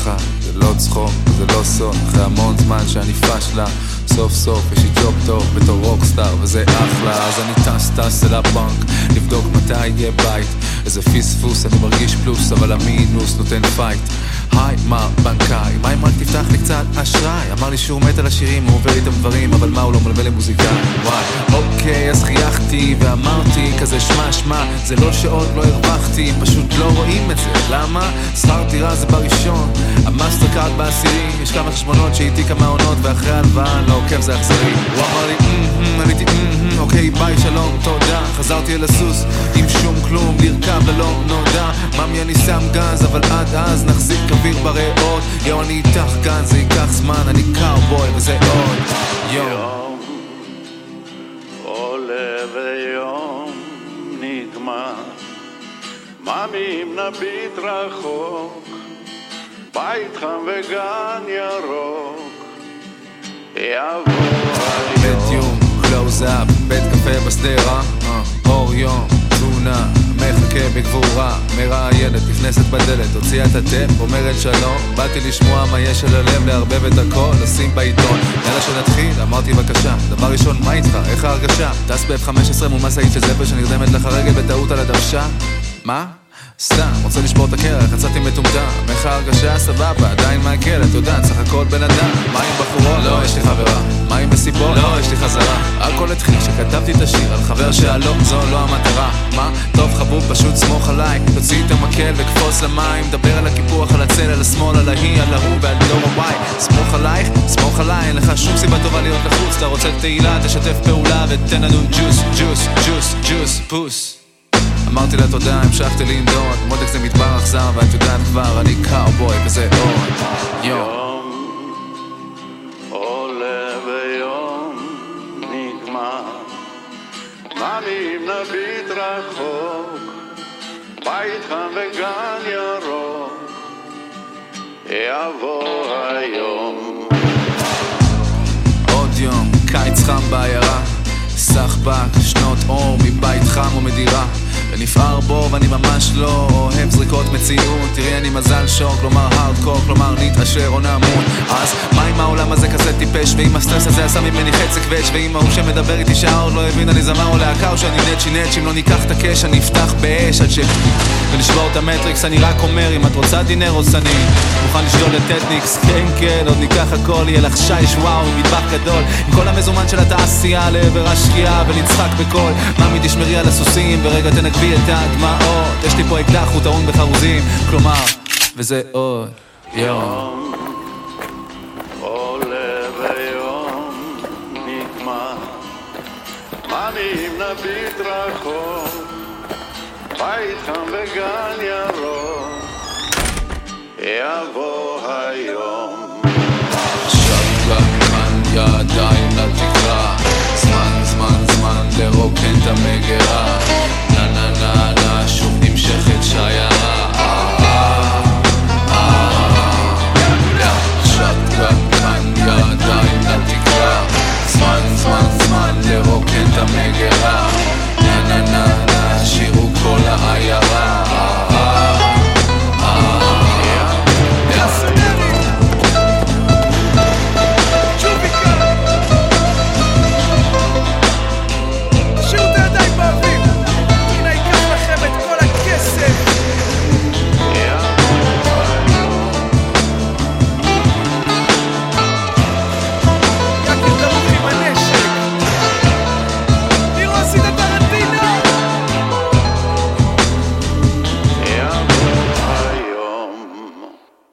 ככה, זה לא צחוק, זה לא סוד. אחרי המון זמן שאני פשלה, סוף סוף יש לי ג'וב טוב בתור רוקסטאר וזה אחלה. אז אני טס אל הבנק לבדוק מתי יהיה בית. איזה פיספוס, אני מרגיש פלוס אבל המינוס נותן פייט. היי מר בנקאי, מה אם רק תפתח לי קצת אשראי? אמר לי שהוא מת על השירים, הוא עובר איתם דברים, אבל מה הוא לא מלווה למוזיקאי? וואי, אוקיי, אז חייכתי ואמרתי כזה שמע, זה לא שעוד לא הרווחתי, פשוט לא רואים את זה. למה? שכר דירה זה בראשון, המאסטר קארד בעשירי, יש כמה חשבונות שהייתי כמה עונות ואחרי הלוואה לא עוקב זה אכזרי. הוא אמר לי עניתי אוקיי ביי שלום תודה, חזרתי אל הסוס עם שום כלום, לרכב ללא נודע. ממי אני שם גז אבל עד אז נחזיק אוויר בריאות. יו אני איתך כאן זה ייקח זמן, אני קאובוי וזה עוד יום עולה ויום נגמר. ממי אם נביט רחוק, בית חם וגן ירוק, יבוא היום קלוז אפ, בית קפה בסדרה, אור יום, תמונה, מחכה בגבורה, מראיינת, נכנסת בדלת, הוציאה את הטפ, אומרת שלום, באתי לשמוע מה יש על הלב, לערבב את הכל, לשים בעיתון. יאללה שנתחיל, אמרתי בבקשה, דבר ראשון, מה איתך? איך ההרגשה? טס ב-F-15 מול מסעית של זבל שנרדמת לך רגל בטעות על הדוושה? מה? סתם, רוצה לשבור את הקרח, יצאתי מטומטם. איך ההרגשה? סבבה, עדיין מהכלא, אתה יודע, צריך הכל בן אדם. מה עם בחורות? לא, יש לי חברה. מה עם מסיבות? לא, יש לי חזרה. הכל התחיל שכתבתי את השיר על חבר שהלום, זו לא המטרה. מה? טוב חבוב, פשוט סמוך עליי, תוציא את המקל וקפוץ למים. דבר על הקיפוח, על הצל, על השמאל, על ההיא, על ההוא ועל דור הוואי. סמוך עלייך, סמוך עליי, אין לך שום סיבה טובה להיות לחוץ. אתה רוצה תהילה, תשתף פעולה ותן לנו ג'וס, פוס. אמרתי לה תודה, המשכתי לנדוד, מותק זה מדבר אכזר, ואת יודעת כבר, אני קאובוי וזה עוד יום עולה ויום נגמר. ממי אם נביט רחוק, בית חם וגן ירוק, יבוא היום. עוד יום, קיץ חם בעיירה, סחבק, שנות אור מבית חם ומדירה, ונפער בו ואני ממש לא אוהב זריקות מציאות. תראי אני מזל שוק, כלומר הארדקור, כלומר נתעשר או נמות. אז מה אם העולם הזה כזה טיפש, ואם הסטרס הזה עשה ממני חצי קווץ', ואם ההוא שמדבר איתי שהאור לא הבין אני זמר או להקה, או שאני נצ'י אם לא ניקח את הקש אני אפתח באש עד ולשבור את המטריקס. אני רק אומר אם את רוצה דינר או סני, מוכן לשדול את טטניקס, כן עוד ניקח הכל, יהיה לך שיש וואו עם מטבח גדול, עם כל המזומן של התעשייה לעבר השקיעה ונצחק בכל. ממי תשמרי על הסוסים ורגע תנגבי את הדמעות, יש לי פה אקדח הוא טעון בחרוזים, כלומר וזה עוד יום עולה ויום נגמר. ממי אם נביט רחוק, בית חם וגן ירוק, יבוא היום. שקלק כאן ידיים לתקרה, זמן לרוקן את המגרה.